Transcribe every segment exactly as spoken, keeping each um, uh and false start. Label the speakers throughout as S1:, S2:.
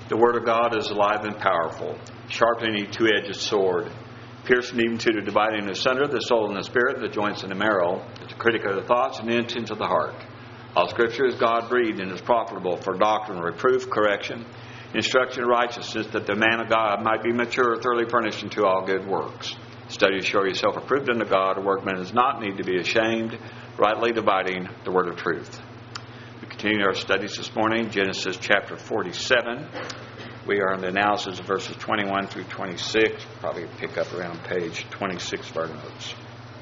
S1: The Word of God is alive and powerful, sharper than any two-edged sword, piercing even to the dividing asunder the soul and the spirit, the joints and the marrow, the critic of the thoughts and the intents of the heart. All Scripture is God-breathed and is profitable for doctrine, reproof, correction, instruction in righteousness, that the man of God might be mature, thoroughly furnished unto all good works. Study to show yourself approved unto God, a workman does not need to be ashamed, rightly dividing the word of truth. We continue our studies this morning, Genesis chapter forty-seven. We are in the analysis of verses twenty-one through twenty-six. Probably pick up around page twenty-six of our notes.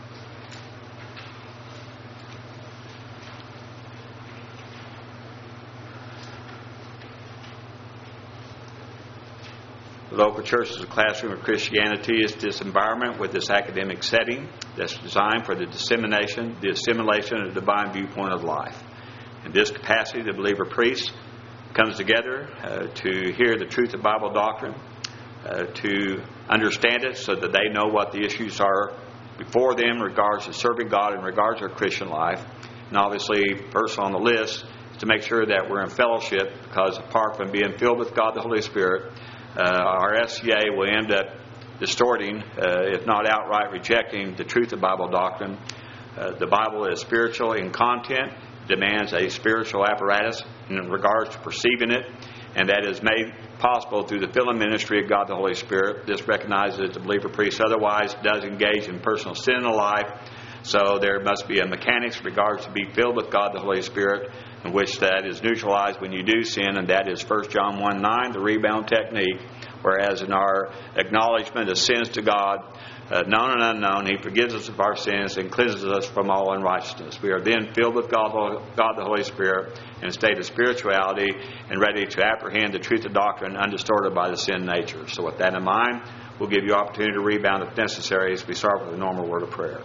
S1: The local church is a classroom of Christianity. Is this environment with this academic setting that's designed for the dissemination, the assimilation of the divine viewpoint of life. In this capacity, the believer priest comes together uh, to hear the truth of Bible doctrine, uh, to understand it so that they know what the issues are before them in regards to serving God, in regards to their Christian life. And obviously, first on the list is to make sure that we're in fellowship, because apart from being filled with God the Holy Spirit, Uh, our S C A will end up distorting, uh, if not outright rejecting, the truth of Bible doctrine. Uh, the Bible is spiritual in content, demands a spiritual apparatus in regards to perceiving it, and that is made possible through the filling ministry of God the Holy Spirit. This recognizes that the believer priest otherwise does engage in personal sin in life, so there must be a mechanics in regards to be filled with God the Holy Spirit, in which that is neutralized when you do sin, and that is First John one nine, the rebound technique. Whereas in our acknowledgement of sins to God, uh, known and unknown, He forgives us of our sins and cleanses us from all unrighteousness. We are then filled with God, God the Holy Spirit in a state of spirituality and ready to apprehend the truth of doctrine undistorted by the sin nature. So with that in mind, we'll give you opportunity to rebound if necessary as we start with a normal word of prayer.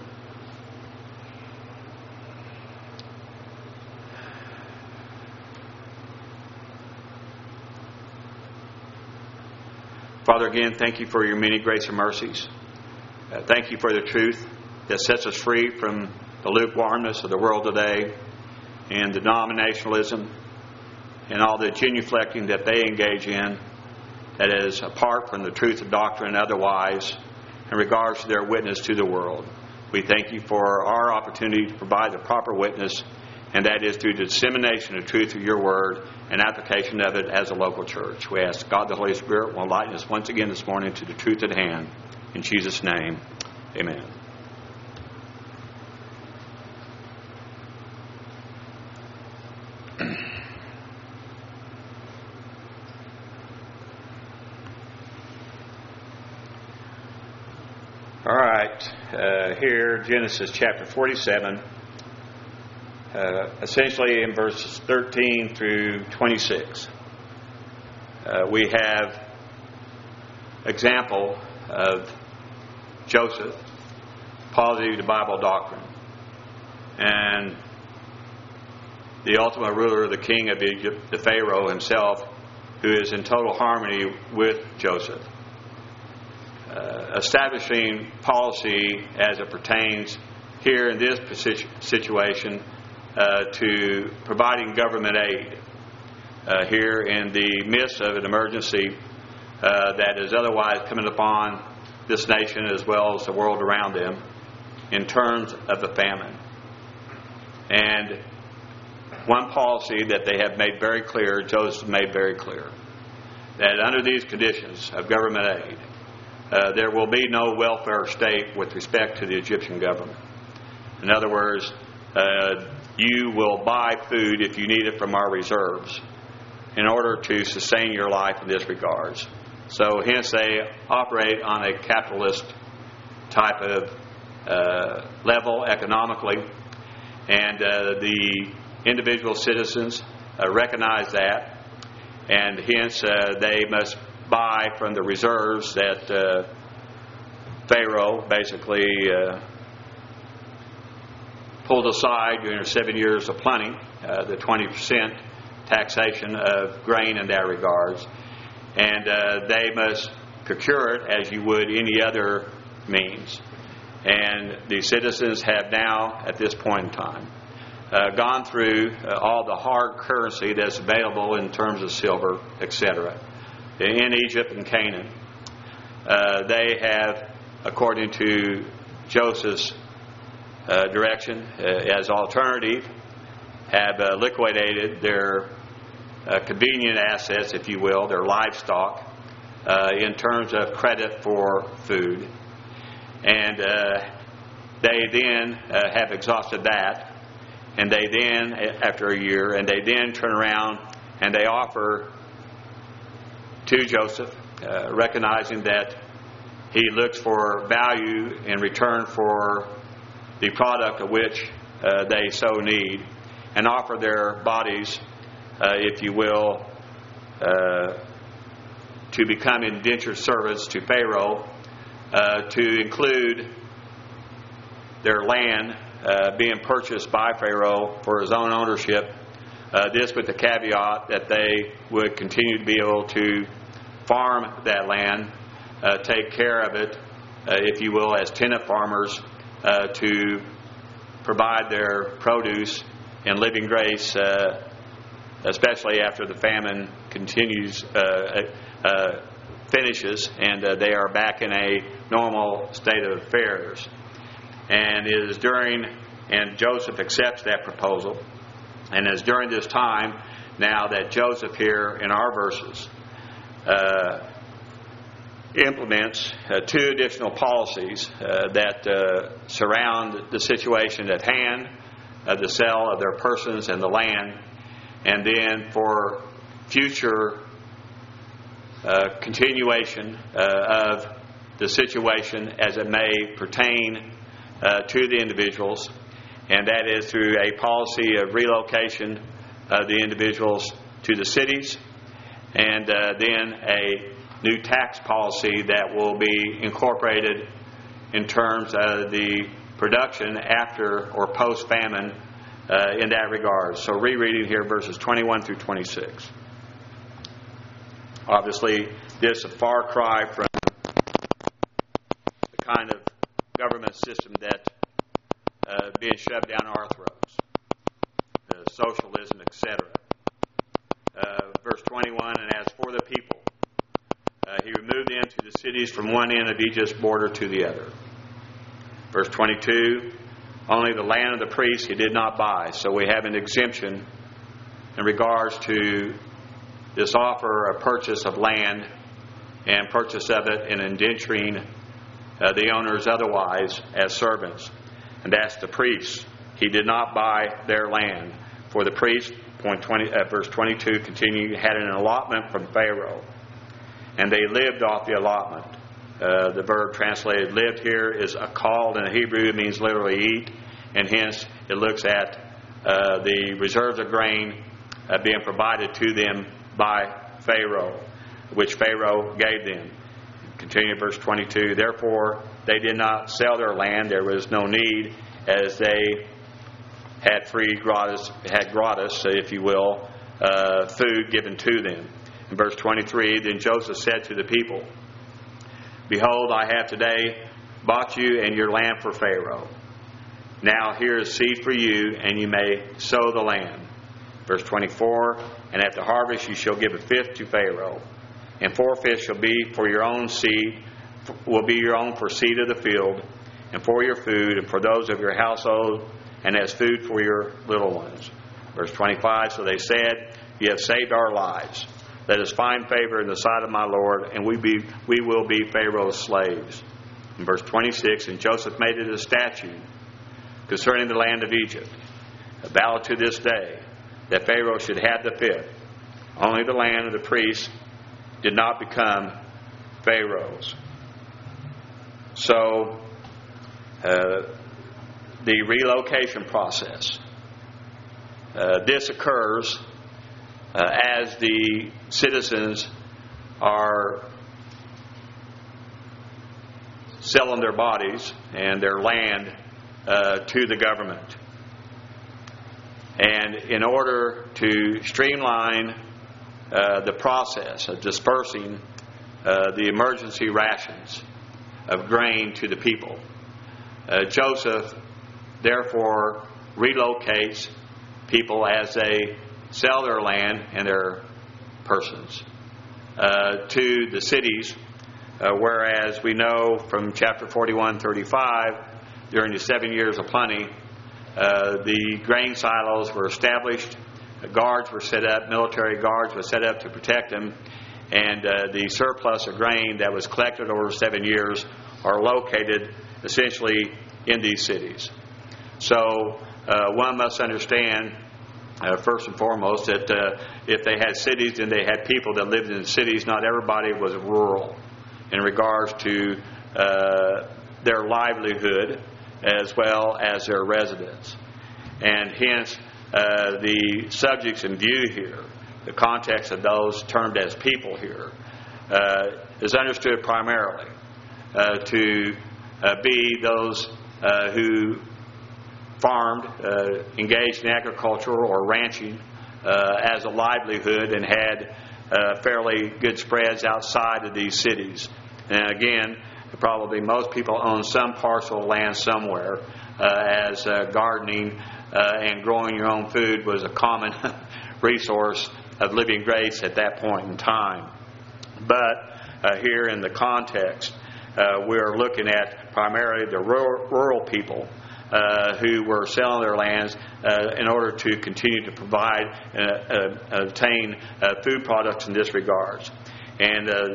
S1: Father, again, thank you for your many grace and mercies. Uh, thank you for the truth that sets us free from the lukewarmness of the world today and the denominationalism and all the genuflecting that they engage in that is apart from the truth of doctrine and otherwise in regards to their witness to the world. We thank you for our opportunity to provide the proper witness, and that is through the dissemination of truth of your word and application of it as a local church. We ask God the Holy Spirit will enlighten us once again this morning to the truth at hand. In Jesus' name, amen. All right, uh, here, Genesis chapter forty-seven. Uh, essentially in verses thirteen through twenty-six, uh, we have example of Joseph positive to Bible doctrine and the ultimate ruler, the king of Egypt, the Pharaoh himself, who is in total harmony with Joseph, uh, establishing policy as it pertains here in this situation Uh, to providing government aid uh, here in the midst of an emergency uh, that is otherwise coming upon this nation as well as the world around them in terms of the famine. And one policy that they have made very clear, Joseph made very clear, that under these conditions of government aid, uh, there will be no welfare state with respect to the Egyptian government. In other words, uh, you will buy food if you need it from our reserves in order to sustain your life in this regards. So hence they operate on a capitalist type of uh, level economically, and uh, the individual citizens uh, recognize that, and hence uh, they must buy from the reserves that uh, Pharaoh basically uh, pulled aside during the seven years of plenty, uh, the twenty percent taxation of grain in that regards. And uh, they must procure it as you would any other means. And the citizens have now, at this point in time, uh, gone through uh, all the hard currency that's available in terms of silver, et cetera. in Egypt and Canaan. Uh, they have, according to Joseph's uh, direction, uh, as alternative, have uh, liquidated their uh, convenient assets, if you will, their livestock, uh, in terms of credit for food. And uh, they then uh, have exhausted that, and they then, after a year, and they then turn around and they offer to Joseph, uh, recognizing that he looks for value in return for the product of which uh, they so need, and offer their bodies, uh, if you will, uh, to become indentured servants to Pharaoh, uh, to include their land uh, being purchased by Pharaoh for his own ownership. Uh, this with the caveat that they would continue to be able to farm that land, uh, take care of it, uh, if you will, as tenant farmers, uh, to provide their produce in living grace, uh, especially after the famine continues, uh, uh, finishes, and uh, they are back in a normal state of affairs. And it is during, and Joseph accepts that proposal, and it's during this time now that Joseph here in our verses uh, implements uh, two additional policies uh, that uh, surround the situation at hand, uh, the sale of their persons and the land, and then for future uh, continuation uh, of the situation as it may pertain uh, to the individuals, and that is through a policy of relocation of the individuals to the cities, and uh, then a new tax policy that will be incorporated in terms of the production after or post-famine uh, in that regard. So rereading here verses twenty-one through twenty-six. Obviously, this is a far cry from the kind of government system that uh, being shoved down our throats, uh, socialism, et cetera. Uh, verse twenty-one, and as for the people, uh, he removed them to the cities from one end of Egypt's border to the other. Verse twenty-two, only the land of the priests he did not buy. So we have an exemption in regards to this offer of purchase of land and purchase of it and indenturing uh, the owners otherwise as servants. And that's the priests. He did not buy their land. For the priests, point twenty, uh, verse twenty-two, continue, had an allotment from Pharaoh, and they lived off the allotment. Uh, the verb translated lived here is akal in Hebrew. It means literally eat, and hence it looks at uh, the reserves of grain uh, being provided to them by Pharaoh, which Pharaoh gave them. Continue verse twenty-two. Therefore, they did not sell their land. There was no need, as they had free gratis, had gratis, if you will, uh, food given to them. In verse twenty-three, then Joseph said to the people, behold, I have today bought you and your land for Pharaoh. Now here is seed for you, and you may sow the land. Verse twenty-four, and at the harvest you shall give a fifth to Pharaoh, and four fifths shall be for your own seed, will be your own for seed of the field, and for your food, and for those of your household, and as food for your little ones. Verse twenty-five, so they said, you have saved our lives. Let us find favor in the sight of my Lord, and we be we will be Pharaoh's slaves. In verse twenty-six, and Joseph made it a statute concerning the land of Egypt, valid to this day, that Pharaoh should have the fifth. Only the land of the priests did not become Pharaoh's. So, uh, the relocation process. Uh, this occurs uh, as the citizens are selling their bodies and their land uh, to the government. And in order to streamline uh, the process of dispersing uh, the emergency rations of grain to the people, uh, Joseph therefore relocates people as they sell their land and their persons. uh, to the cities, uh, whereas we know from chapter forty-one thirty-five, during the seven years of plenty, uh, the grain silos were established, guards were set up, military guards were set up to protect them, and uh, the surplus of grain that was collected over seven years are located essentially in these cities. So uh, one must understand, uh, first and foremost, that uh, if they had cities, then they had people that lived in the cities. Not everybody was rural in regards to uh, their livelihood as well as their residence. And hence, uh, the subjects in view here, the context of those termed as people here, uh, is understood primarily uh, to uh, be those uh, who farmed, uh, engaged in agriculture or ranching uh, as a livelihood and had uh, fairly good spreads outside of these cities. And again, probably most people own some parcel of land somewhere, uh, as uh, gardening uh, and growing your own food was a common resource of living grace at that point in time. But uh, here in the context, uh, we're looking at primarily the rural, rural people uh, who were selling their lands uh, in order to continue to provide and uh, uh, obtain uh, food products in this regards. And uh,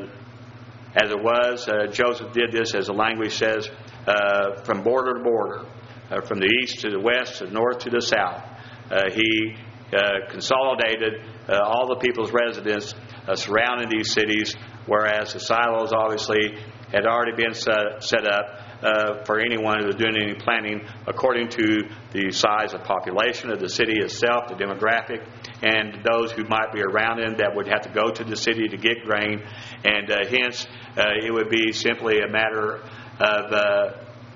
S1: as it was, uh, Joseph did this, as the language says, uh, from border to border, uh, from the east to the west, to the north to the south. Uh, he uh, consolidated uh, all the people's residence uh, surrounding these cities, whereas the silos obviously had already been set, set up uh, for anyone who was doing any planning according to the size of population of the city itself, the demographic, and those who might be around them that would have to go to the city to get grain. And uh, hence, uh, it would be simply a matter of uh,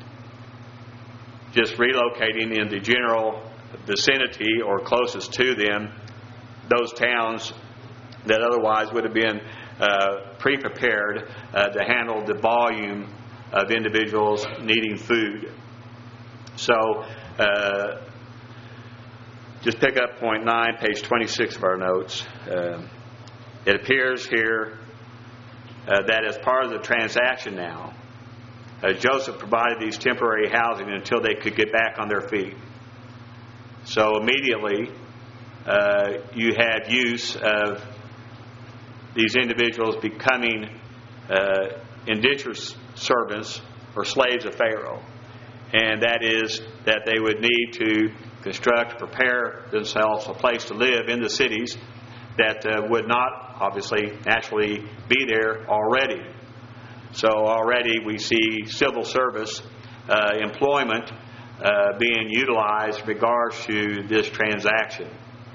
S1: just relocating in the general vicinity or closest to them those towns that otherwise would have been uh, pre-prepared uh, to handle the volume of individuals needing food. So, uh, just pick up point nine, page twenty-six of our notes. Uh, it appears here uh, that as part of the transaction now, uh, Joseph provided these temporary housing until they could get back on their feet. So immediately, uh, you have use of these individuals becoming uh, indentured servants or slaves of Pharaoh. And that is that they would need to construct, prepare themselves a place to live in the cities that uh, would not, obviously, naturally be there already. So already we see civil service uh, employment uh, being utilized in regards to this transaction.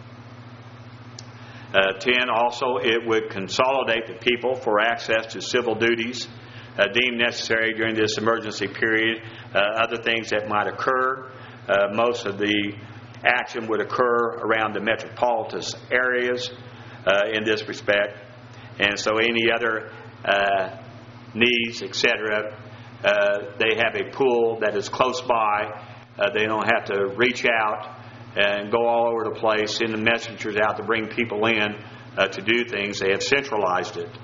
S1: Uh, ten, also, it would consolidate the people for access to civil duties uh, deemed necessary during this emergency period. Uh, other things that might occur, uh, most of the action would occur around the metropolitan areas uh, in this respect. And so any other uh, needs, et cetera, uh, they have a pool that is close by. Uh, they don't have to reach out and go all over the place, send the messengers out to bring people in uh, to do things. They have centralized it.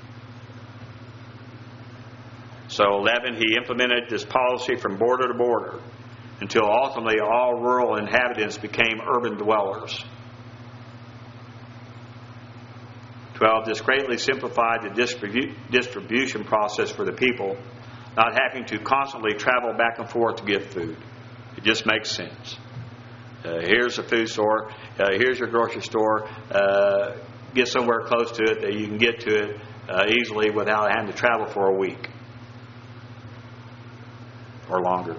S1: So eleven, he implemented this policy from border to border until ultimately all rural inhabitants became urban dwellers. twelve, this greatly simplified the distribu- distribution process for the people, not having to constantly travel back and forth to get food. It just makes sense. Uh, here's a food store. Uh, here's your grocery store. Uh, get somewhere close to it that you can get to it uh, easily without having to travel for a week or longer.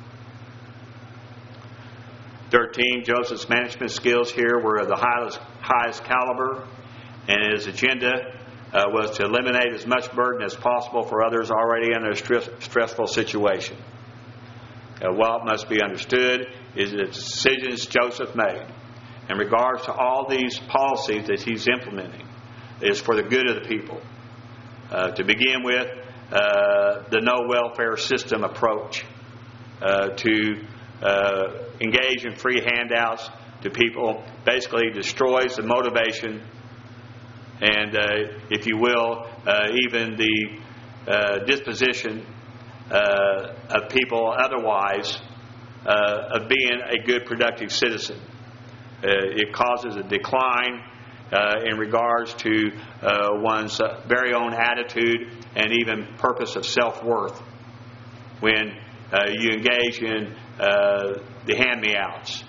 S1: thirteen, Joseph's management skills here were of the highest, highest caliber, and his agenda uh, was to eliminate as much burden as possible for others already in a stress, stressful situation. Uh, what must be understood is the decisions Joseph made in regards to all these policies that he's implementing is for the good of the people. Uh, to begin with, uh, the no welfare system approach uh, to uh, engage in free handouts to people basically destroys the motivation and, uh, if you will, uh, even the uh, disposition uh, of people otherwise uh, of being a good, productive citizen. Uh, it causes a decline uh, in regards to uh, one's uh, very own attitude and even purpose of self-worth when uh, you engage in uh, the hand-me-outs.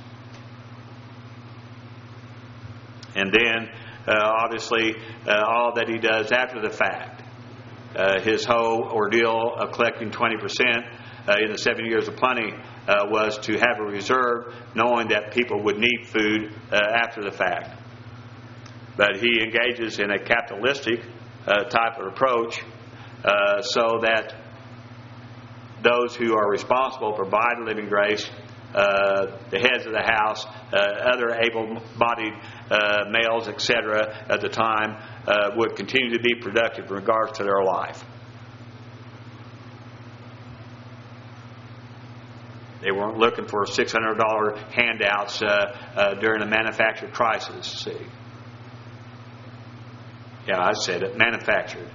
S1: And then, uh, obviously, uh, all that he does after the fact. Uh, his whole ordeal of collecting twenty percent uh, in the seven years of plenty uh, was to have a reserve, knowing that people would need food uh, after the fact. But he engages in a capitalistic uh, type of approach uh, so that those who are responsible for providing living grace, uh, the heads of the house, uh, other able-bodied uh, males, et cetera, at the time, uh, would continue to be productive in regards to their life. They weren't looking for six hundred dollars handouts uh, uh, during a manufactured crisis, see. Yeah, I said it, manufactured.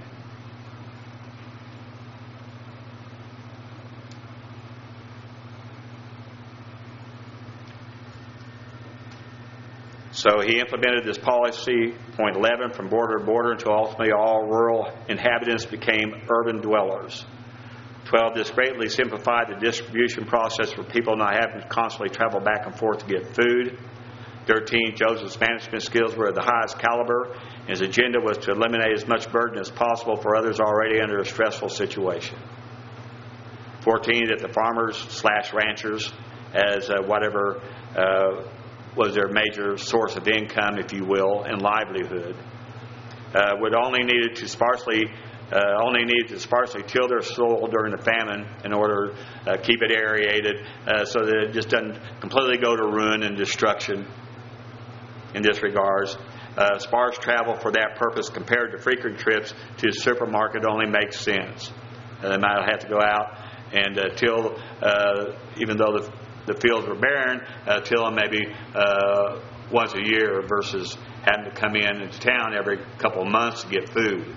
S1: So he implemented this policy, point eleven, from border to border until ultimately all rural inhabitants became urban dwellers. twelve, this greatly simplified the distribution process for people not having to constantly travel back and forth to get food. thirteen, Joseph's management skills were of the highest caliber. His agenda was to eliminate as much burden as possible for others already under a stressful situation. fourteen, that the farmers slash ranchers, as uh, whatever uh, was their major source of income, if you will, and livelihood, uh, would only needed to sparsely uh, only needed to sparsely till their soil during the famine in order to uh, keep it aerated, uh, so that it just doesn't completely go to ruin and destruction. In this regards, uh, sparse travel for that purpose compared to frequent trips to the supermarket only makes sense. Uh, they might have to go out and uh, till, uh, even though the the fields were barren, uh, till them maybe uh, once a year versus having to come in into town every couple of months to get food.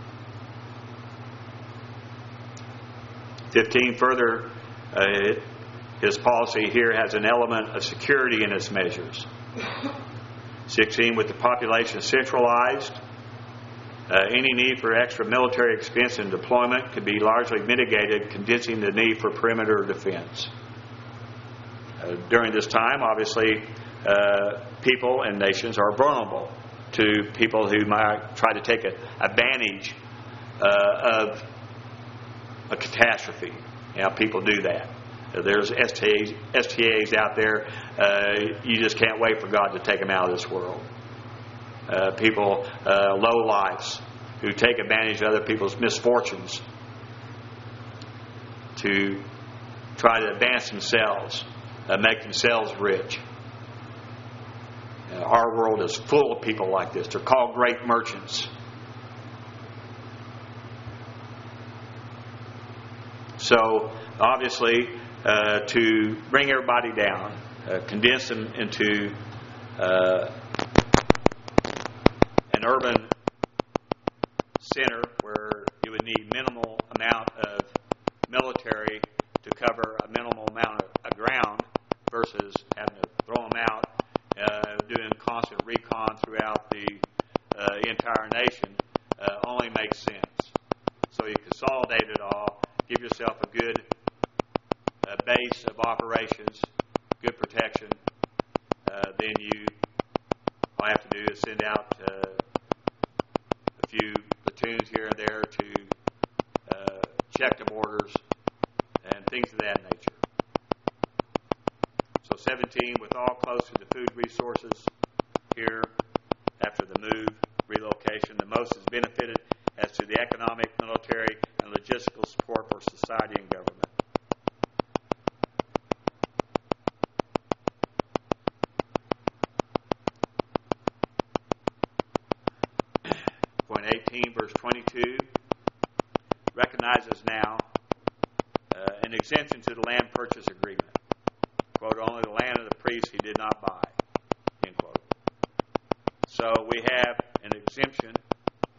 S1: fifteen, further, uh, his policy here has an element of security in its measures. sixteen, with the population centralized, uh, any need for extra military expense and deployment could be largely mitigated, condensing the need for perimeter defense. Uh, during this time, obviously, uh, people and nations are vulnerable to people who might try to take a, advantage uh, of a catastrophe. You know, people do that. Uh, there's S T As, S T As out there. Uh, you just can't wait for God to take them out of this world. Uh, people, uh, low lives, who take advantage of other people's misfortunes to try to advance themselves. Uh, make themselves rich. Uh, our world is full of people like this. They're called great merchants. So, obviously, uh, to bring everybody down, uh, condense them into uh, an urban center where you would need minimal amount of military to cover a minimal amount of, of ground, versus having to throw them out, uh, doing constant recon throughout the uh, entire nation, uh, only makes sense. So you consolidate it all, give yourself a good uh, base of operations, good protection. Uh, then you all you have to do is send out uh, a few platoons here and there to uh, check the borders and things of that nature. So seventeen, with all close to the food resources here after the move, relocation, the most is benefited as to the economic, military, and logistical support for society and government. Point eighteen, verse twenty-two, recognizes now uh, an exemption to the land purchase agreement. Quote, only the land of the priest he did not buy. End quote. So we have an exemption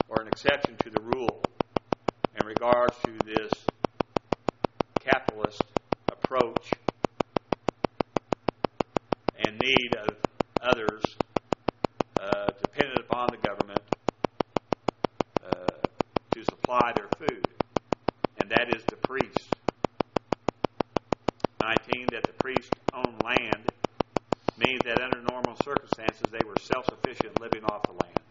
S1: or an exception to the rule in regards to this capitalist approach and need of others uh, dependent upon the government uh, to supply their food, and that is the priest. nineteen, that the priest owned land means that under normal circumstances they were self-sufficient living off the land.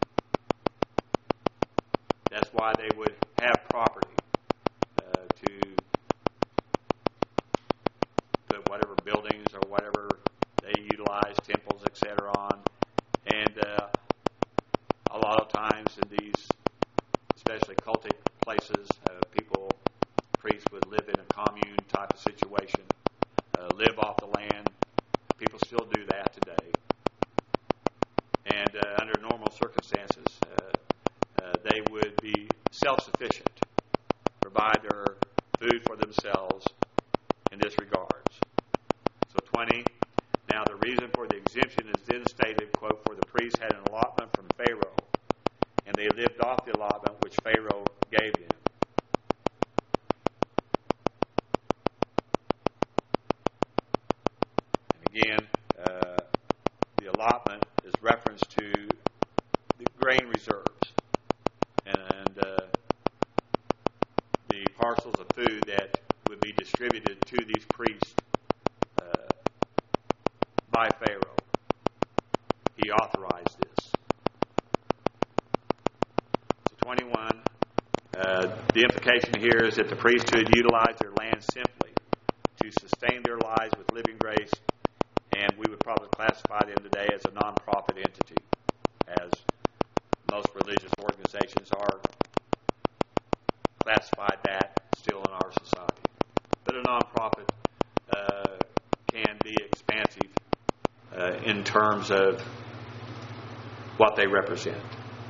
S1: That's why they would have property uh, to put whatever buildings or whatever they utilize, temples, et cetera on. And uh, a lot of times in these, especially cultic places, uh, people, priests would live in a commune type of situation, uh, live off the land. People still do that today. And uh, under normal circumstances, uh, uh, they would be self-sufficient, provide their food for themselves in this regards. So twenty, now the reason for the exemption is then stated, quote, for the priest had an allotment from Pharaoh, and they lived off the allotment which Pharaoh gave them. Again, uh, the allotment is reference to the grain reserves and uh, the parcels of food that would be distributed to these priests uh, by Pharaoh. He authorized this. So twenty-one, uh, the implication here is that the priesthood utilized their land simply to sustain their lives with living grace, and we would probably classify them today as a non-profit entity, as most religious organizations are classified that still in our society. But a non-profit uh, can be expansive uh, in terms of what they represent.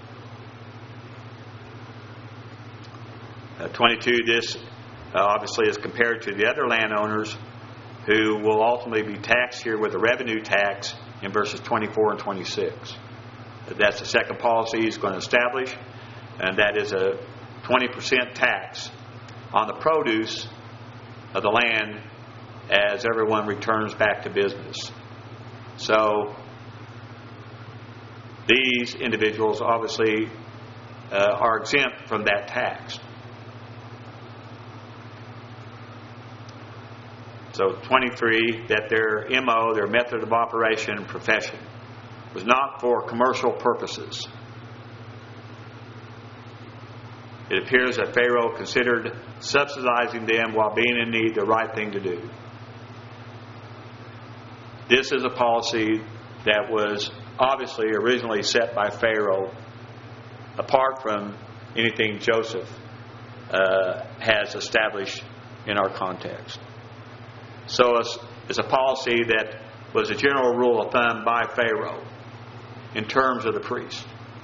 S1: Uh, twenty-two, this uh, obviously is compared to the other landowners who will ultimately be taxed here with a revenue tax in verses twenty-four and twenty-six. That's the second policy he's going to establish, and that is a twenty percent tax on the produce of the land as everyone returns back to business. So these individuals obviously uh, are exempt from that tax. So twenty-three, that their M O, their method of operation and profession, was not for commercial purposes. It appears that Pharaoh considered subsidizing them while being in need the right thing to do. This is a policy that was obviously originally set by Pharaoh, apart from anything Joseph uh, has established in our context. So it's, it's a policy that was a general rule of thumb by Pharaoh in terms of the priest.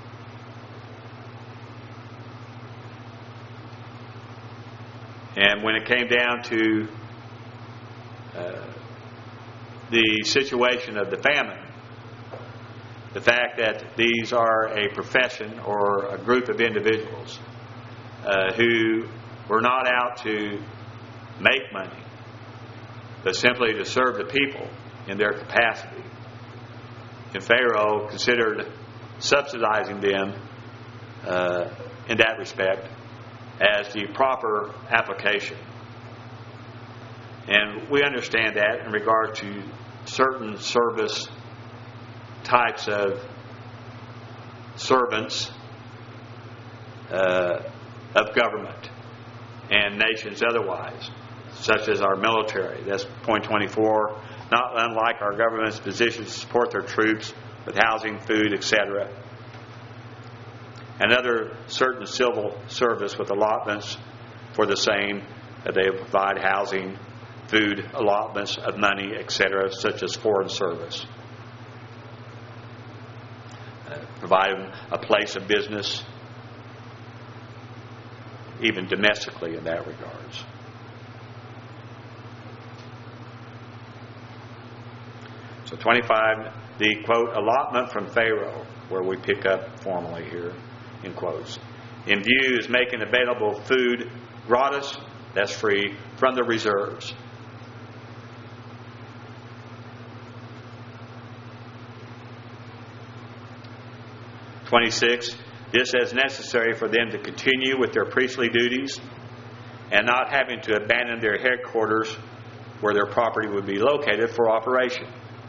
S1: And when it came down to uh, the situation of the famine, the fact that these are a profession or a group of individuals uh, who were not out to make money, but simply to serve the people in their capacity. And Pharaoh considered subsidizing them uh, in that respect as the proper application. And we understand that in regard to certain service types of servants uh, of government and nations otherwise, such as our military. That's point twenty-four. Not unlike our government's position to support their troops with housing, food, et cetera. And other certain civil service with allotments for the same. That they provide housing, food, allotments of money, et cetera, such as foreign service. Uh, provide them a place of business, even domestically in that regards. So twenty-five, the, quote, allotment from Pharaoh, where we pick up formally here, in quotes. in view is making available food gratis, that's free, from the reserves. twenty-six. This is necessary for them to continue with their priestly duties and not having to abandon their headquarters where their property would be located for operation.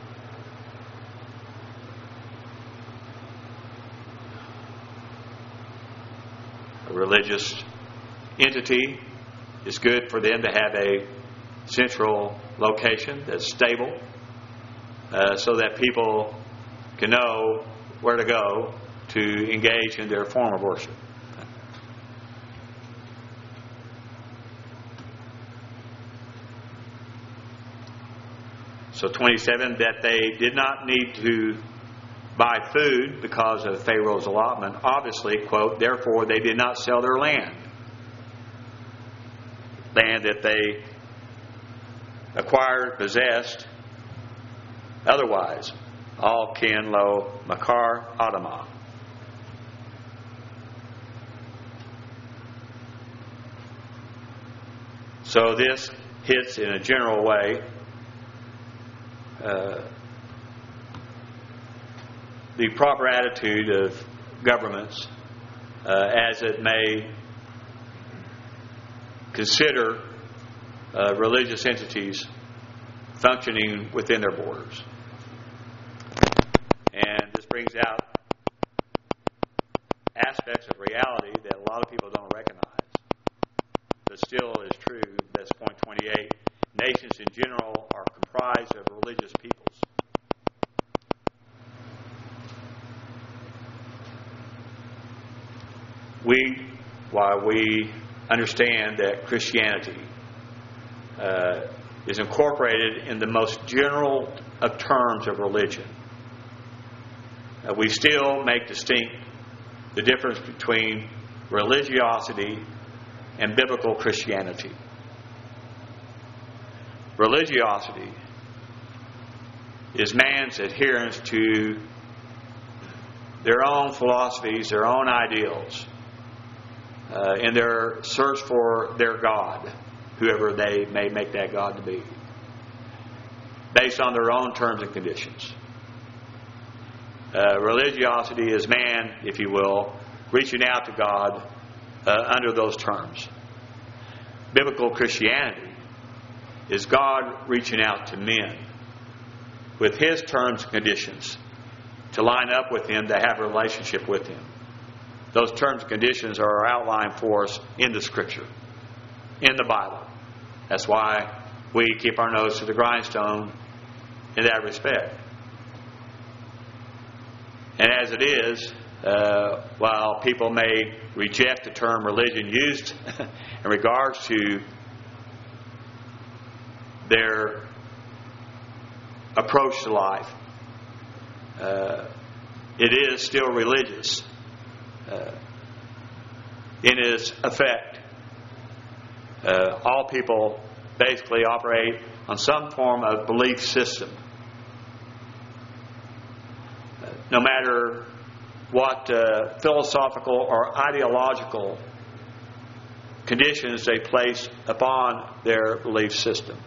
S1: A religious entity is good for them to have a central location that's stable uh, so that people can know where to go to engage in their form of worship. So twenty-seven, that they did not need to buy food because of Pharaoh's allotment. Obviously, quote, therefore they did not sell their land. Land that they acquired, possessed, otherwise. All kin lo makar adamah. So this hits in a general way uh, the proper attitude of governments uh, as it may consider uh, religious entities functioning within their borders. And this brings out aspects of reality that a lot of people don't recognize, but still is true. That's point twenty-eight. Nations in general are comprised of religious peoples. We, while we understand that Christianity uh, is incorporated in the most general of terms of religion, uh, we still make distinct the difference between religiosity and biblical Christianity. Religiosity is man's adherence to their own philosophies, their own ideals, uh, in their search for their God, whoever they may make that God to be, based on their own terms and conditions. Uh, religiosity is man, if you will, reaching out to God uh, under those terms. Biblical Christianity is God reaching out to men with His terms and conditions to line up with Him, to have a relationship with Him. Those terms and conditions are outlined for us in the Scripture, in the Bible. That's why we keep our nose to the grindstone in that respect. And as it is, uh, while people may reject the term religion used in regards to their approach to life, uh, it is still religious uh, in its effect. Uh, all people basically operate on some form of belief system. Uh, no matter what uh, philosophical or ideological conditions they place upon their belief system,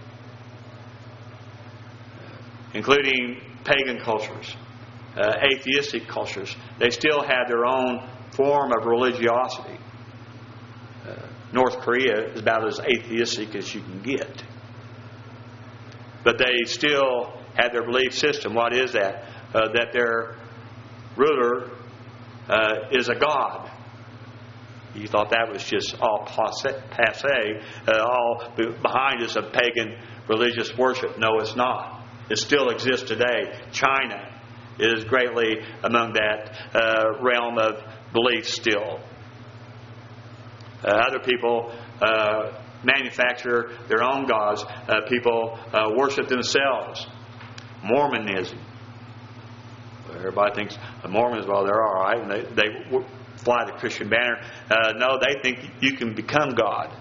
S1: including pagan cultures, uh, atheistic cultures. They still have their own form of religiosity. Uh, North Korea is about as atheistic as you can get. But they still have their belief system. What is that? Uh, that their ruler uh, is a god. You thought that was just all passe, uh, all behind us of pagan religious worship. No, it's not. It still exists today. China is greatly among that uh, realm of belief still. Uh, other people uh, manufacture their own gods. Uh, people uh, worship themselves. Mormonism. Everybody thinks the Mormons, well, they're all right, and they, they fly the Christian banner. Uh, no, they think you can become God.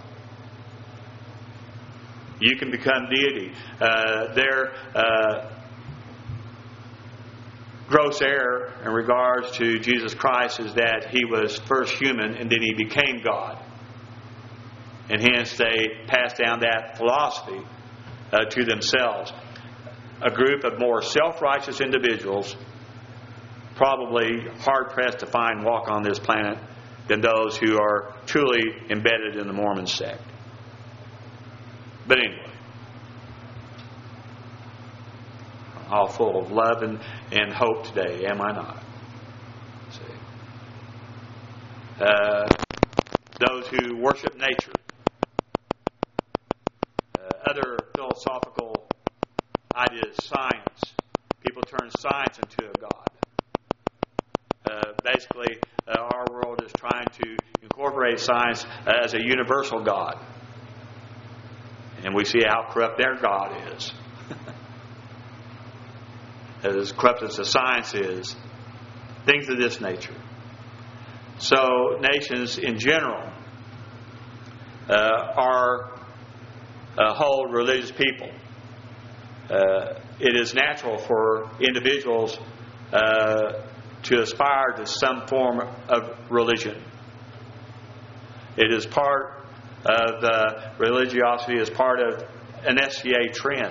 S1: You can become deity. Uh, their uh, gross error in regards to Jesus Christ is that He was first human and then He became God. And hence they passed down that philosophy uh, to themselves. A group of more self-righteous individuals, probably hard-pressed to find walk on this planet than those who are truly embedded in the Mormon sect. But anyway, all full of love and, and hope today, am I not? See? Uh, those who worship nature, uh, other philosophical ideas, science. People turn science into a god. Uh, basically, uh, our world is trying to incorporate science as a universal God. And we see how corrupt their God is. As corrupt as the science is. Things of this nature. So, nations in general uh, are uh, whole religious people. Uh, it is natural for individuals uh, to aspire to some form of religion. It is part of the religiosity, is part of an S C A trend.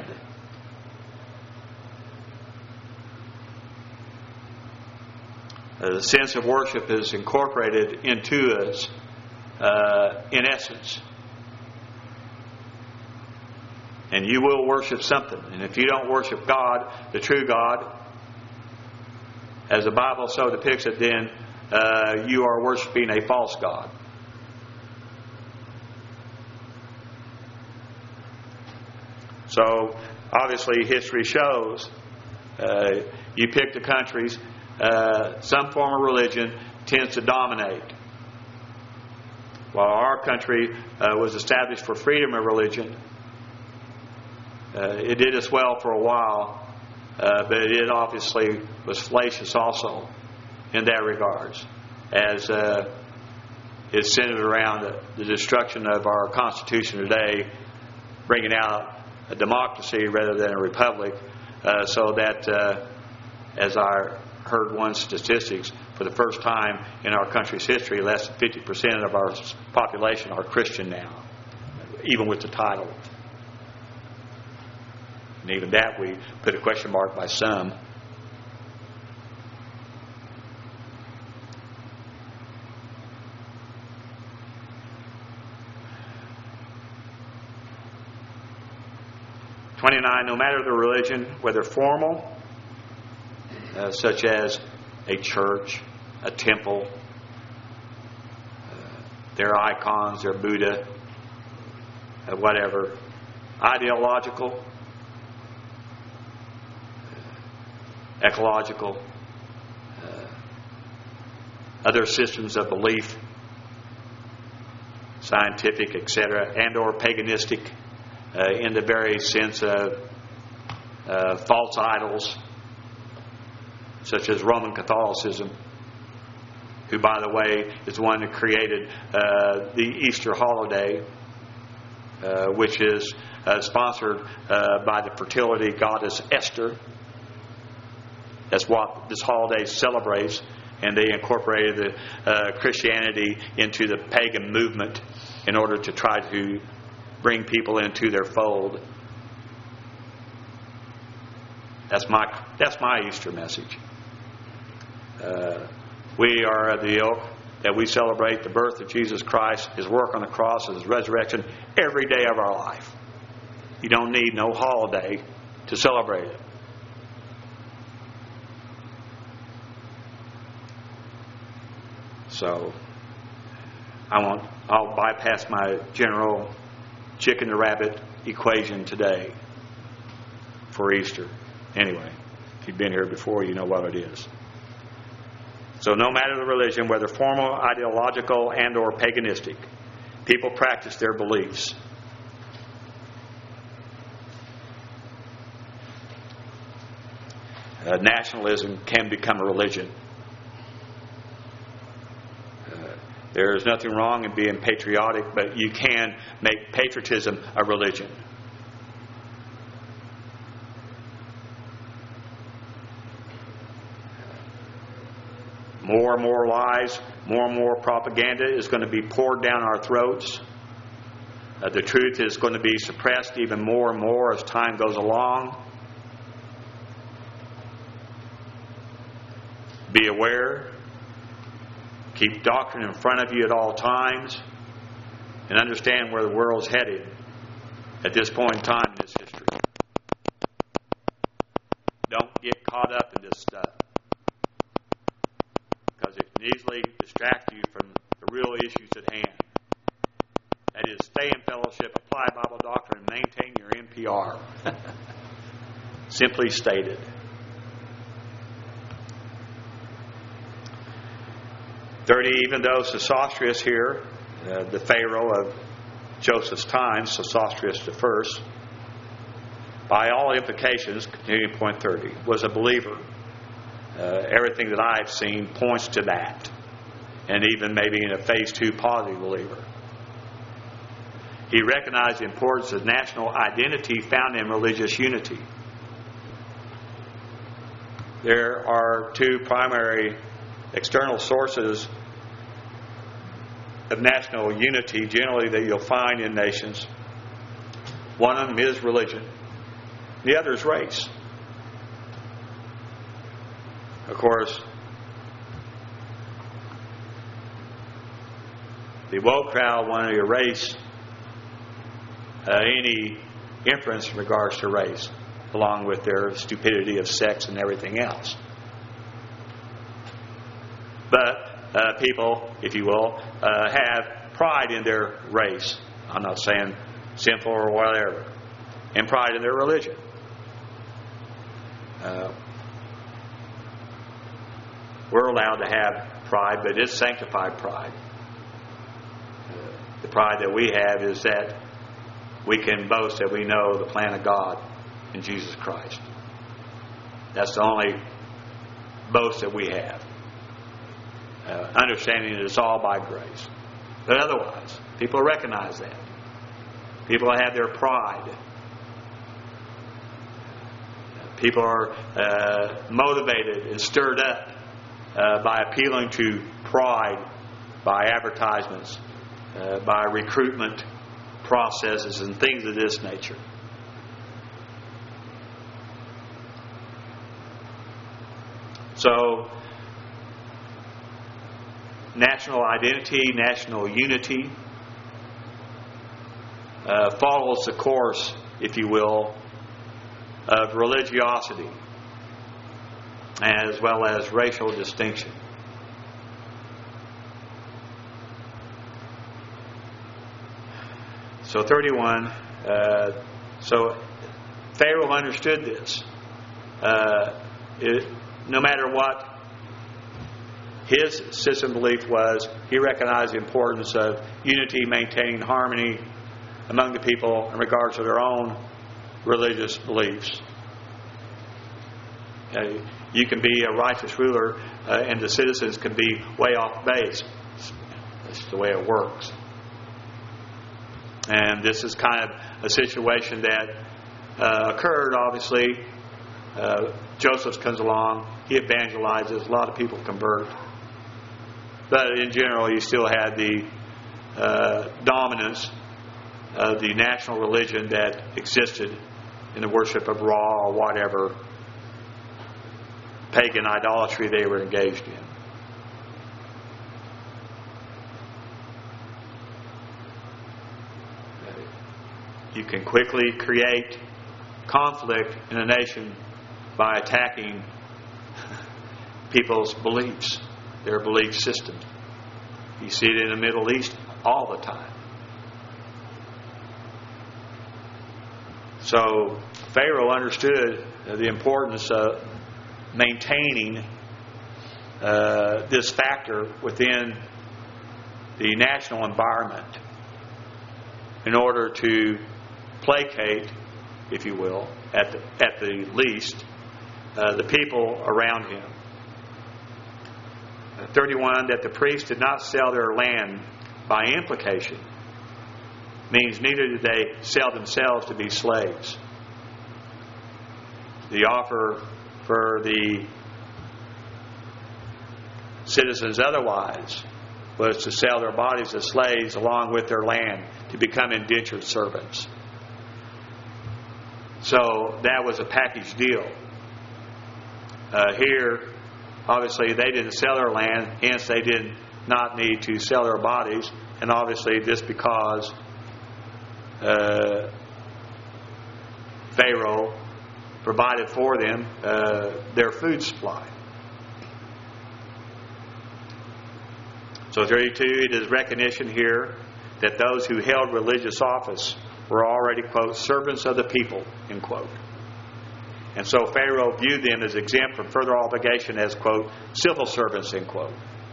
S1: Uh, the sense of worship is incorporated into us uh, in essence. And you will worship something. And if you don't worship God, the true God, as the Bible so depicts it, then uh, you are worshiping a false God. So, obviously, history shows uh, you pick the countries, uh, some form of religion tends to dominate. While our country uh, was established for freedom of religion, uh, it did us well for a while, uh, but it obviously was fallacious also in that regards, as uh, it's centered around the, the destruction of our Constitution today, bringing out a democracy rather than a republic, uh, so that, uh, as I heard one statistics, for the first time in our country's history, less than fifty percent of our population are Christian now, even with the title. And even that we put a question mark by some. twenty-nine, no matter the religion, whether formal, uh, such as a church, a temple, uh, their icons, their Buddha, uh, whatever, ideological, uh, ecological, uh, other systems of belief, scientific, et cetera, and or paganistic, Uh, in the very sense of uh, false idols, such as Roman Catholicism, who, by the way, is the one that created uh, the Easter holiday, uh, which is uh, sponsored uh, by the fertility goddess Esther. That's what this holiday celebrates, and they incorporated the, uh, Christianity into the pagan movement in order to try to bring people into their fold. That's my that's my Easter message. Uh, we are of the ilk that we celebrate the birth of Jesus Christ, His work on the cross, His resurrection every day of our life. You don't need no holiday to celebrate it. So I won't. I'll bypass my general chicken to rabbit equation today for Easter. Anyway, if you've been here before, you know what it is. So no matter the religion, whether formal, ideological, and or paganistic, people practice their beliefs. Uh, nationalism can become a religion. There is nothing wrong in being patriotic, but you can make patriotism a religion. more and more lies, more and more propaganda is going to be poured down our throats. Uh, the truth is going to be suppressed even more and more as time goes along. Be aware. Keep doctrine in front of you at all times. And understand where the world's headed at this point in time in its history. Don't get caught up in this stuff, because it can easily distract you from the real issues at hand. That is, stay in fellowship, apply Bible doctrine, and maintain your N P R. Simply stated. thirty, even though Sosostris here, uh, the Pharaoh of Joseph's time, Sosostris the first, by all implications, continuing point thirty, was a believer. Uh, everything that I've seen points to that. And even maybe in a phase two positive believer. He recognized the importance of national identity found in religious unity. There are two primary external sources of national unity generally that you'll find in nations. One of them is religion. The other is race. Of course, the woke crowd want to erase uh, any inference in regards to race, along with their stupidity of sex and everything else. But uh, people, if you will, uh, have pride in their race. I'm not saying sinful or whatever. And pride in their religion. Uh, we're allowed to have pride, but it's sanctified pride. Uh, the pride that we have is that we can boast that we know the plan of God in Jesus Christ. That's the only boast that we have. Uh, understanding that it's all by grace. But otherwise, people recognize that. People have their pride. People are uh, motivated and stirred up uh, by appealing to pride, by advertisements, uh, by recruitment processes and things of this nature. So, national identity, national unity uh, follows the course, if you will, of religiosity as well as racial distinction. So thirty-one, uh, so Pharaoh understood this. Uh, it, no matter what his system belief was, he recognized the importance of unity, maintaining harmony among the people in regards to their own religious beliefs. Uh, you can be a righteous ruler uh, and the citizens can be way off base. That's the way it works. And this is kind of a situation that uh, occurred, obviously. Uh, Joseph comes along, he evangelizes, a lot of people convert. But in general, you still had the uh, dominance of the national religion that existed in the worship of Ra or whatever pagan idolatry they were engaged in. You can quickly create conflict in a nation by attacking people's beliefs, their belief system. You see it in the Middle East all the time. So Pharaoh understood the importance of maintaining uh, this factor within the national environment in order to placate, if you will, at the, at the least, uh, the people around him. thirty-one, that the priests did not sell their land by implication means neither did they sell themselves to be slaves. The offer for the citizens otherwise was to sell their bodies as slaves along with their land to become indentured servants. So that was a package deal. Uh, here, obviously, they didn't sell their land, hence they did not need to sell their bodies, and obviously this because uh, Pharaoh provided for them uh, their food supply. So thirty-two, it is recognition here that those who held religious office were already, quote, servants of the people, end quote. And so Pharaoh viewed them as exempt from further obligation as, quote, civil servants, end quote.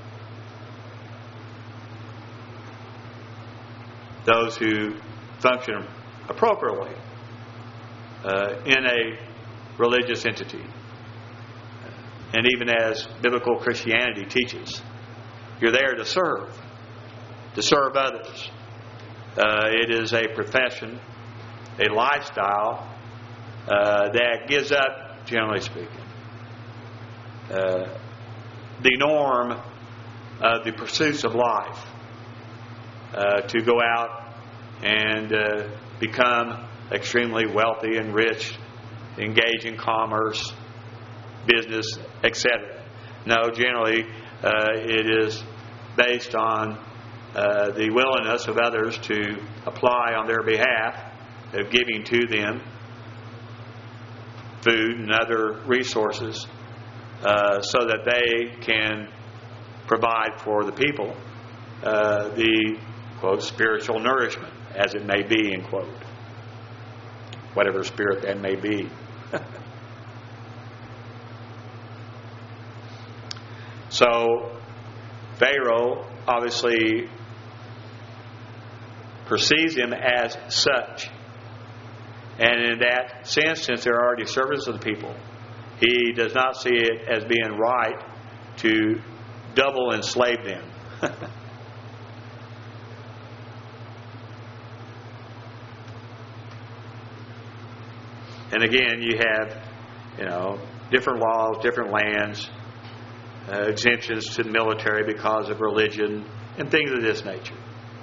S1: Those who function appropriately uh, in a religious entity. And even as biblical Christianity teaches, you're there to serve, to serve others. Uh, it is a profession, a lifestyle uh, that gives up, generally speaking, uh, the norm of the pursuits of life uh, to go out and uh, become extremely wealthy and rich, engage in commerce, business, et cetera. No, generally uh, it is based on uh, the willingness of others to apply on their behalf, of giving to them food and other resources uh, so that they can provide for the people uh, the, quote, spiritual nourishment, as it may be, end quote. Whatever spirit that may be. So, Pharaoh obviously perceives them as such. And in that sense, since they're already servants of the people, he does not see it as being right to double enslave them. And again, you have, you know, different laws, different lands, uh, exemptions to the military because of religion, and things of this nature.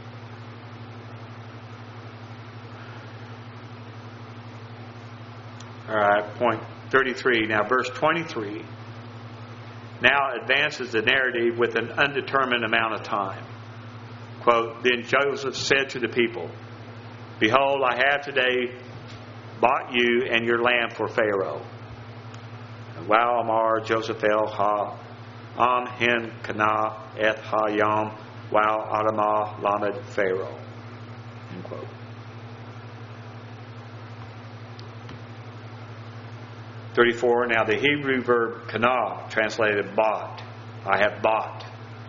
S1: All right, point thirty-three. Now, verse twenty-three now advances the narrative with an undetermined amount of time. Quote, then Joseph said to the people, behold, I have today bought you and your land for Pharaoh. Wow Amar Joseph El Ha Am Hen Kana Eth Ha Yam Wow Adamah Lamed Pharaoh. End quote. thirty-four. Now the Hebrew verb kana, translated bought, I have bought,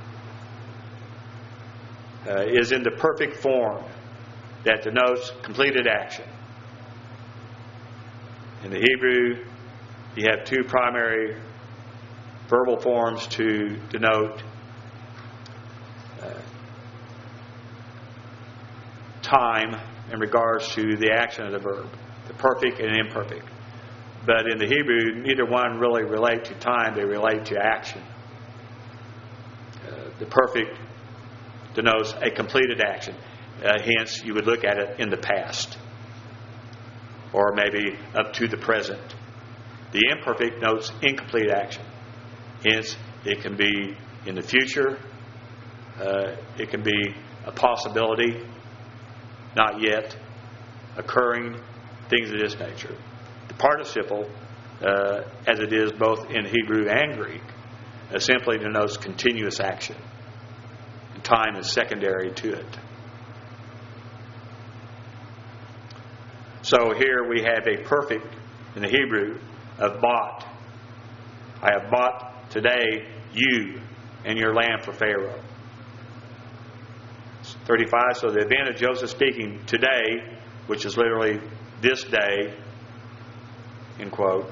S1: uh, is in the perfect form that denotes completed action. In the Hebrew, you have two primary verbal forms to denote uh, time in regards to the action of the verb, the perfect and imperfect. But in the Hebrew, neither one really relate to time, they relate to action. Uh, the perfect denotes a completed action. Uh, hence, you would look at it in the past, or maybe up to the present. The imperfect notes incomplete action. Hence, it can be in the future. Uh, it can be a possibility, not yet, occurring, things of this nature. The participle, uh, as it is both in Hebrew and Greek, uh, simply denotes continuous action. And time is secondary to it. So here we have a perfect, in the Hebrew, of bought. I have bought today you and your land for Pharaoh. thirty-five, so the event of Joseph speaking today, which is literally this day, end quote,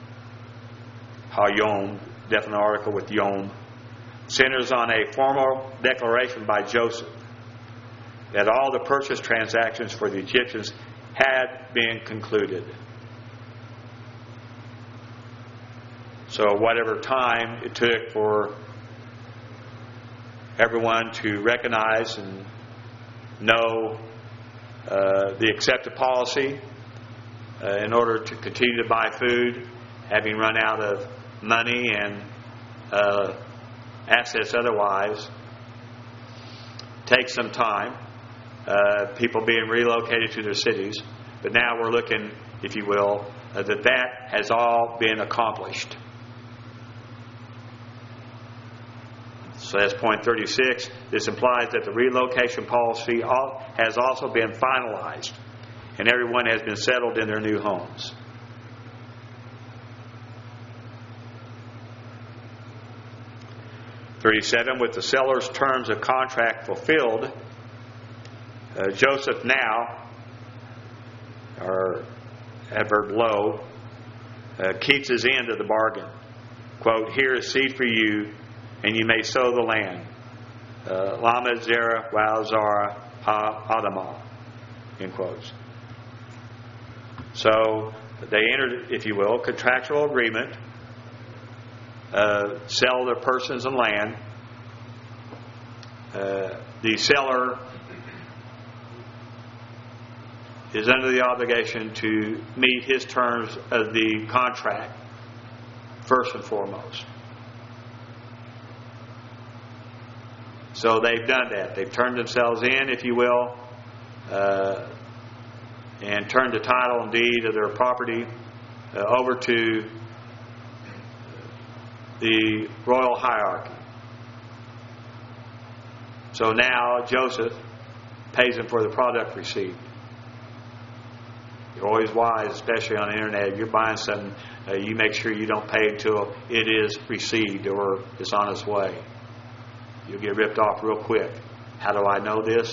S1: ha-yom, definite article with yom, centers on a formal declaration by Joseph that all the purchase transactions for the Egyptians had been concluded. So whatever time it took for everyone to recognize and know uh, the accepted policy uh, in order to continue to buy food, having run out of money and uh, assets otherwise. Takes some time. Uh, people being relocated to their cities. But now we're looking, if you will, uh, that that has all been accomplished. So that's point thirty-six. This implies that the relocation policy all, has also been finalized and everyone has been settled in their new homes. thirty-seven, with the seller's terms of contract fulfilled, uh, Joseph now, or adverb lo, uh, keeps his end of the bargain. Quote, here is seed for you, and you may sow the land. Uh, Lamed, Zerah, Wow, Zara, Ha, Adamah. End quotes. So they entered, if you will, contractual agreement. Uh, sell their persons and land. Uh, the seller is under the obligation to meet his terms of the contract first and foremost. So they've done that. They've turned themselves in, if you will, uh, and turned the title and deed of their property uh, over to the royal hierarchy. So now Joseph pays them for the product received. You're always wise, especially on the internet. If you're buying something, uh, you make sure you don't pay until it is received or it's on its way. You'll get ripped off real quick. How do I know this?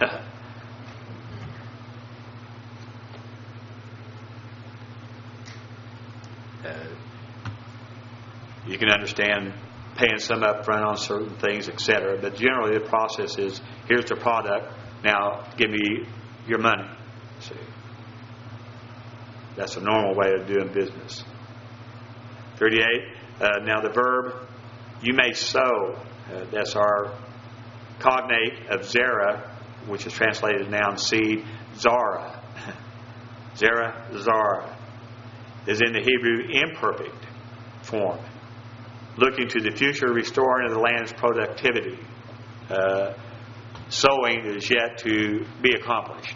S1: uh, You can understand paying some up front on certain things, et cetera. But generally the process is, here's the product, now give me your money. See, that's a normal way of doing business. thirty-eight, uh, now the verb, you may sow. Uh, that's our cognate of Zerah, which is translated noun seed, Zara. Zerah, Zara, is in the Hebrew imperfect form, looking to the future restoring of the land's productivity. Uh, sowing is yet to be accomplished.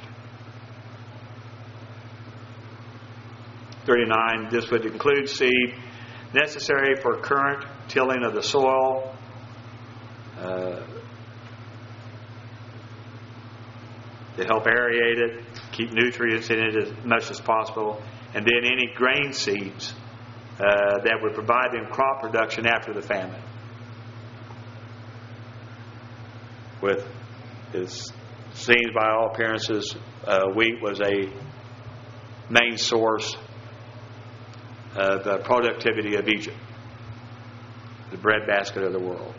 S1: thirty-nine, this would include seed necessary for current tilling of the soil, uh, to help aerate it, keep nutrients in it as much as possible, and then any grain seeds Uh, that would provide them crop production after the famine. With, it seems by all appearances, uh, wheat was a main source of the productivity of Egypt, the breadbasket of the world.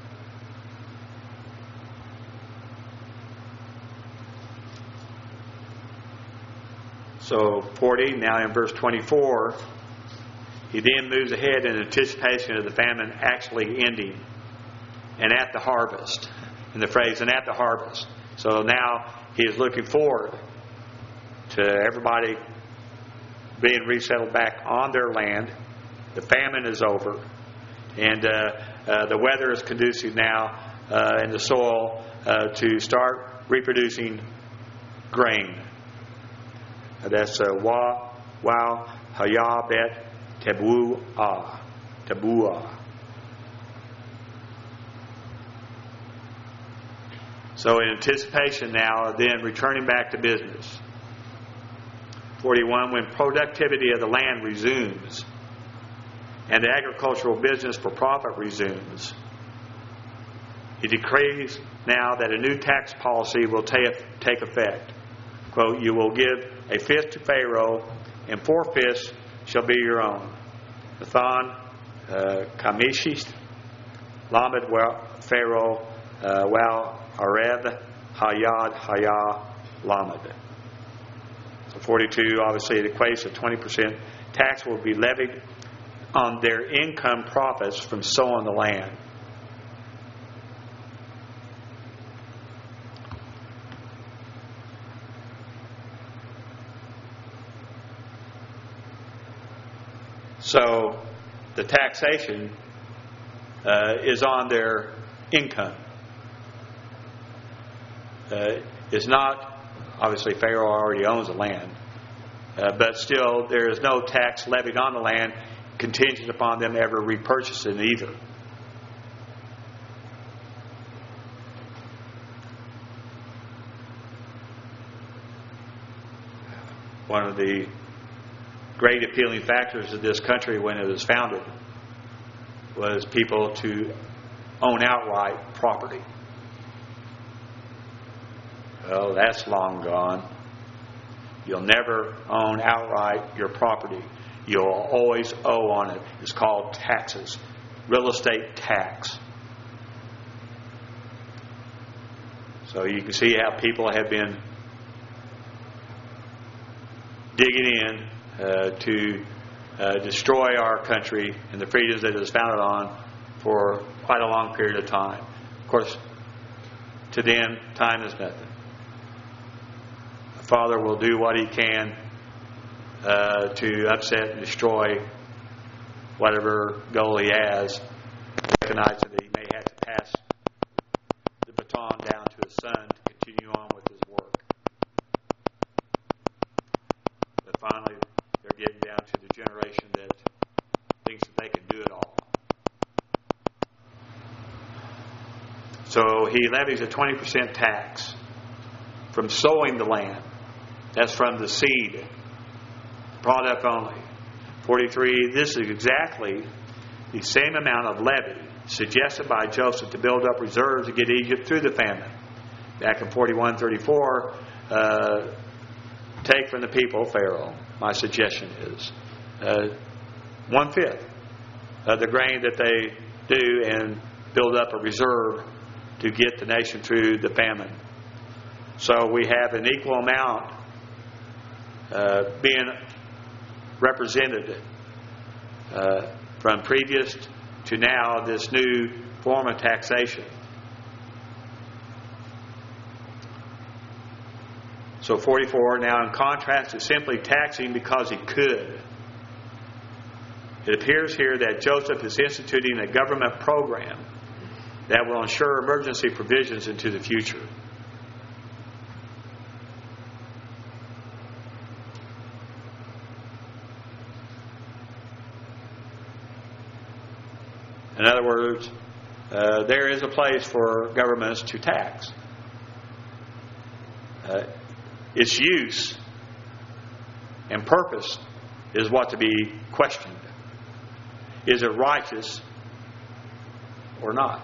S1: So forty, now in verse twenty-four, he then moves ahead in anticipation of the famine actually ending, and at the harvest, in the phrase, and at the harvest. So now he is looking forward to everybody being resettled back on their land. The famine is over, and uh, uh, the weather is conducive now uh, in the soil uh, to start reproducing grain. Uh, that's uh, wa, wow, hayah, bet, Tebuah. Tebuah. So in anticipation now of then returning back to business. forty-one, when productivity of the land resumes and the agricultural business for profit resumes, he decrees now that a new tax policy will take take effect. Quote, you will give a fifth to Pharaoh and four fifths shall be your own. Nathan, uh, Kamishis, Lamed, Pharaoh, uh, Wal, Areb, Hayad, Hayah, Lamed. So forty-two, obviously it equates to twenty percent tax will be levied on their income profits from sowing the land. So the taxation uh, is on their income. Uh, it's not, obviously Pharaoh already owns the land, uh, but still there is no tax levied on the land contingent upon them ever repurchasing either. One of the great appealing factors of this country when it was founded was people to own outright property. Well, that's long gone. You'll never own outright your property. You'll always owe on it. It's called taxes. Real estate tax. So you can see how people have been digging in uh, to uh, destroy our country and the freedoms that it was founded on for quite a long period of time. Of course, to them, time is nothing. The Father will do what He can uh, to upset and destroy whatever goal He has, recognizing that He may have to pass the baton down to His Son to continue on with His work. But finally, they're getting down to the generation that thinks that they can do it all. So He levies a twenty percent tax from sowing the land. That's from the seed product only. forty-three, this is exactly the same amount of levy suggested by Joseph to build up reserves to get Egypt through the famine. Back in forty-one thirty-four, uh, take from the people, Pharaoh, my suggestion is, uh, one-fifth of the grain that they do and build up a reserve to get the nation through the famine. So we have an equal amount uh, being represented uh, from previous to now, this new form of taxation. So forty-four, now in contrast to simply taxing because he could, it appears here that Joseph is instituting a government program that will ensure emergency provisions into the future. In other words, uh, there is a place for governments to tax. Uh, its use and purpose is what to be questioned. Is it righteous or not?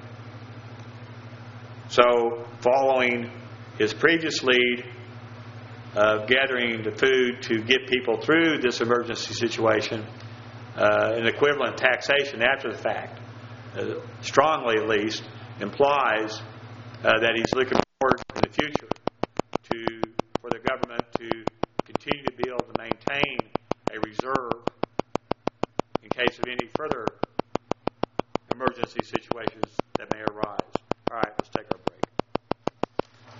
S1: So, following his previous lead of gathering the food to get people through this emergency situation, uh, an equivalent taxation after the fact, uh, strongly at least, implies uh, that he's looking forward in the future to for the government to continue to be able to maintain a reserve